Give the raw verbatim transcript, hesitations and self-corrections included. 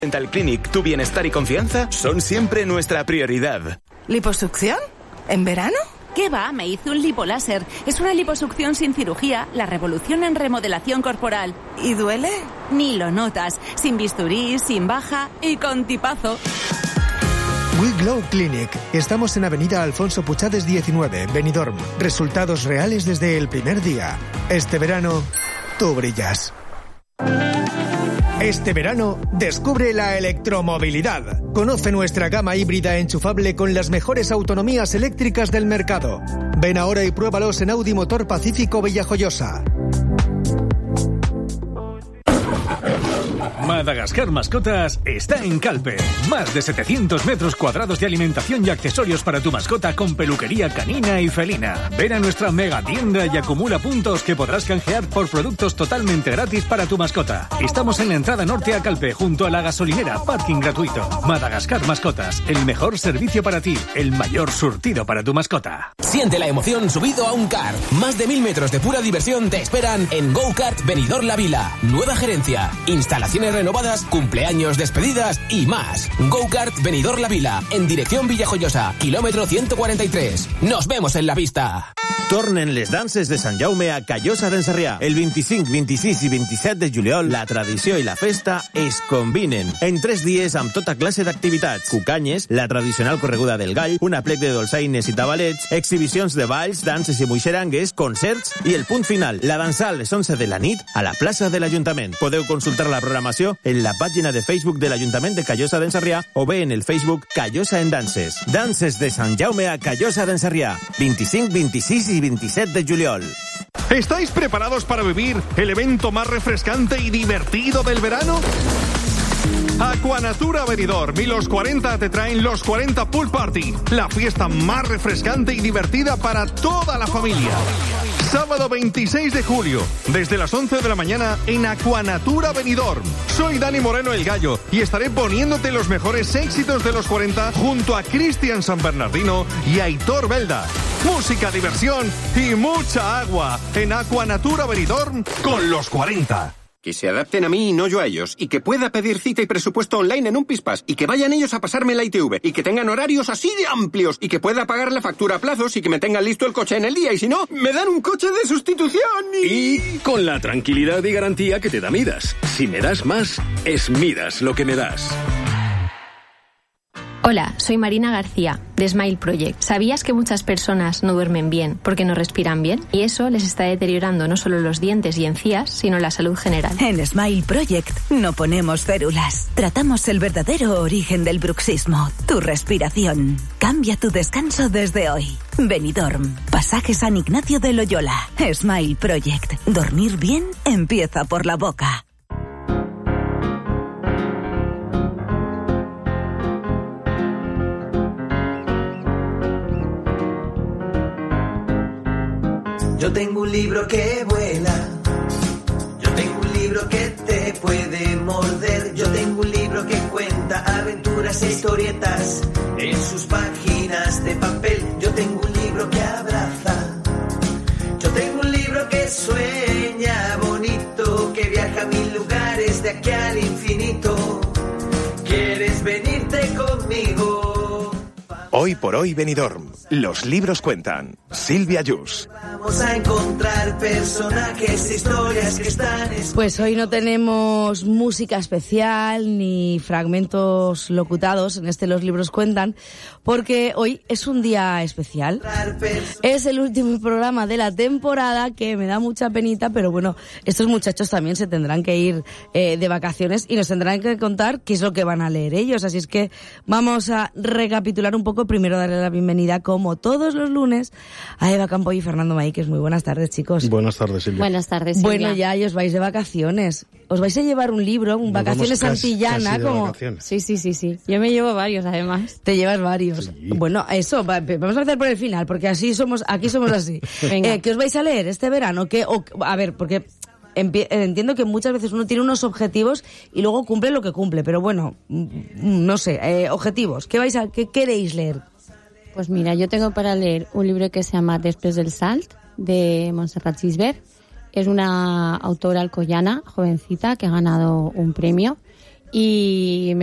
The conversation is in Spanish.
Dental Clinic, tu bienestar y confianza son siempre nuestra prioridad. ¿Liposucción? ¿En verano? ¿Qué va? Me hice un lipoláser. Es una liposucción sin cirugía, la revolución en remodelación corporal. ¿Y duele? Ni lo notas. Sin bisturí, sin baja y con tipazo. We Glow Clinic. Estamos en Avenida Alfonso Puchades diecinueve, Benidorm. Resultados reales desde el primer día. Este verano, tú brillas. Este verano, descubre la electromovilidad. Conoce nuestra gama híbrida enchufable con las mejores autonomías eléctricas del mercado. Ven ahora y pruébalos en Audi Motor Pacífico Villajoyosa. Madagascar Mascotas está en Calpe. Más de setecientos metros cuadrados de alimentación y accesorios para tu mascota con peluquería canina y felina. Ven a nuestra mega tienda y acumula puntos que podrás canjear por productos totalmente gratis para tu mascota. Estamos en la entrada norte a Calpe, junto a la gasolinera, parking gratuito. Madagascar Mascotas, el mejor servicio para ti, el mayor surtido para tu mascota. Siente la emoción subido a un kart. Más de mil metros de pura diversión te esperan en Go Kart Benidorm La Vila. Nueva gerencia, instalaciones renovadas, cumpleaños, despedidas y más. Go Kart Benidorm La Vila, en dirección Villajoyosa, kilómetro ciento cuarenta y tres. Nos vemos en la pista. Tornen les danses de Sant Jaume a Callosa d'en Sarrià. El vint-i-cinc, vint-i-sis i vint-i-set de juliol, la tradició i la festa es combinen. En tres dies amb tota classe d'activitats. Cucanyes, la tradicional correguda del gall, una plec de dolçaines i tabalets, exhibicions de balls, danses i muixerangues, concerts i el punt final, la dansa a les onze de la nit a la plaça de l'Ajuntament. Podeu consultar la programació en la pàgina de Facebook de l'Ajuntament de Callosa d'en Sarrià o bé en el Facebook Callosa en Danses. Danses de Sant Jaume a Callosa d'en Sarrià. vint-i-cinc, vint-i-sis i veintisiete de juliol. ¿Estáis preparados para vivir el evento más refrescante y divertido del verano? Aquanatura Benidorm y los cuarenta te traen los cuarenta Pool Party, la fiesta más refrescante y divertida para toda la familia. Sábado veintiséis de julio, desde las once de la mañana en Aquanatura Benidorm. Soy Dani Moreno el Gallo y estaré poniéndote los mejores éxitos de los cuarenta junto a Cristian San Bernardino y Aitor Belda. Música, diversión y mucha agua en Aquanatura Benidorm con los cuarenta. Que se adapten a mí y no yo a ellos. Y que pueda pedir cita y presupuesto online en un Pispas. Y que vayan ellos a pasarme la I T V. Y que tengan horarios así de amplios. Y que pueda pagar la factura a plazos y que me tengan listo el coche en el día. Y si no, me dan un coche de sustitución. Y... y con la tranquilidad y garantía que te da Midas. Si me das más, es Midas lo que me das. Hola, soy Marina García, de Smile Project. ¿Sabías que muchas personas no duermen bien porque no respiran bien? Y eso les está deteriorando no solo los dientes y encías, sino la salud general. En Smile Project no ponemos células. Tratamos el verdadero origen del bruxismo, tu respiración. Cambia tu descanso desde hoy. Benidorm, Pasaje San Ignacio de Loyola. Smile Project. Dormir bien empieza por la boca. Yo tengo un libro que vuela, yo tengo un libro que te puede morder, yo tengo un libro que cuenta aventuras e historietas en sus páginas de papel, yo tengo un libro que abraza, yo tengo un libro que sueña bonito, que viaja a mil lugares de aquí al infinito. ¿Quieres venirte conmigo? Hoy por hoy Benidorm. Los libros cuentan. Silvia Yus. Vamos a encontrar personajes, historias que están... Pues hoy no tenemos música especial ni fragmentos locutados en este Los libros cuentan, porque hoy es un día especial. Es el último programa de la temporada, que me da mucha penita, pero bueno, estos muchachos también se tendrán que ir eh, de vacaciones y nos tendrán que contar qué es lo que van a leer ellos. Así es que vamos a recapitular un poco. Primero darle la bienvenida, como todos los lunes, a Eva Campo y Fernando Maíquez. Muy buenas tardes, chicos. Buenas tardes, Silvia. Buenas tardes, Silvia. Bueno, ya y os vais de vacaciones. Os vais a llevar un libro, un Nos Vacaciones casi, Santillana, casi como... vacaciones. Sí, sí, sí, sí. Yo me llevo varios, además. Te llevas varios. Sí. Bueno, eso, va, vamos a hacer por el final, porque así somos, aquí somos así. Venga. Eh, ¿Qué os vais a leer este verano? ¿Qué, o, a ver, porque... Entiendo que muchas veces uno tiene unos objetivos y luego cumple lo que cumple, pero bueno, no sé, eh, objetivos. ¿Qué vais a, qué queréis leer? Pues mira, yo tengo para leer un libro que se llama Després del Salt, de Montserrat Gisbert. Es una autora alcoyana, jovencita, que ha ganado un premio y